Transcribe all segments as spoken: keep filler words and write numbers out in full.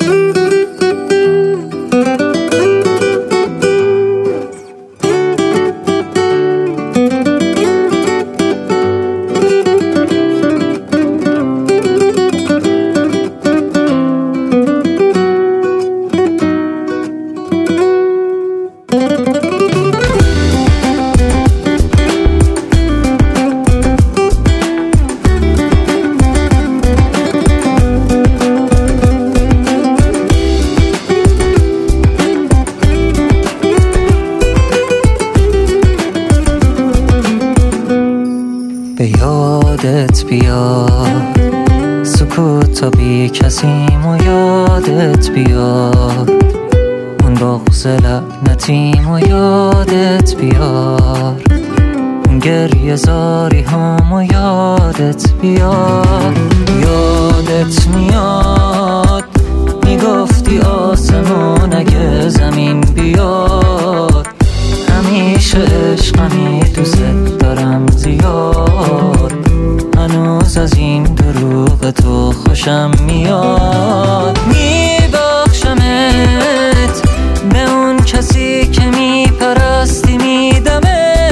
به یادت بیاد سکوت تا بی کسیم و یادت بیاد اون بغض لعنتیم و یادت بیار اون گریه زاری هم و یادت بیاد. یادت میاد میگفتی آسمون اگه زمین بیاد همیشه عشقمی دوست دارم زیاد هنوز از این دروغ تو خوشم میاد. میبخشمت به اون کسی که میپرستی میدمت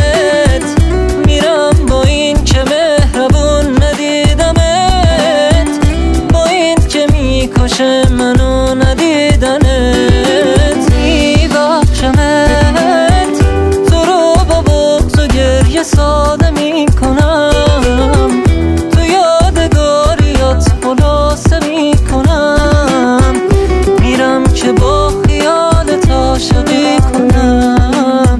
میرم با این که مهربون ندیدمت با این که میکشه منو ندیدنت. میبخشمت تو رو با بغض و گریه ساده میکنم تو یادگاریات خلاصه میکنم میرم که با خیالت عاشقی کنم.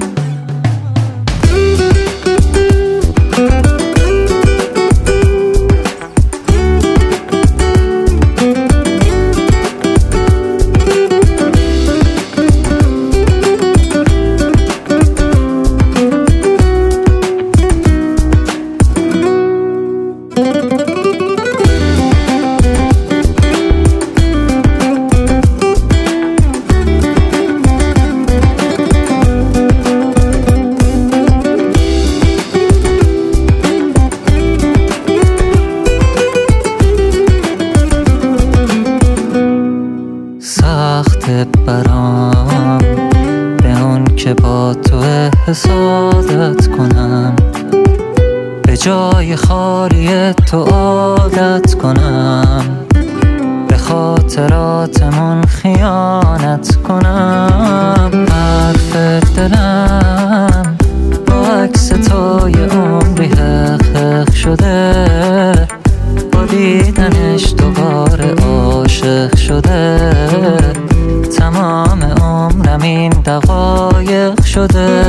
سخت برام به اون که با تو حسادت کنم به جای خالی تو عادت کنم به خاطراتمون خیانت کنم. حرف دلم با عکس توی عمری حق حق شده با دیدنش دوباره عاشق شده تمام عمرم این دقایق شده.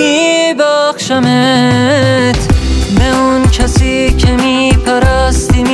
میبخشمت به اون کسی که میپرستی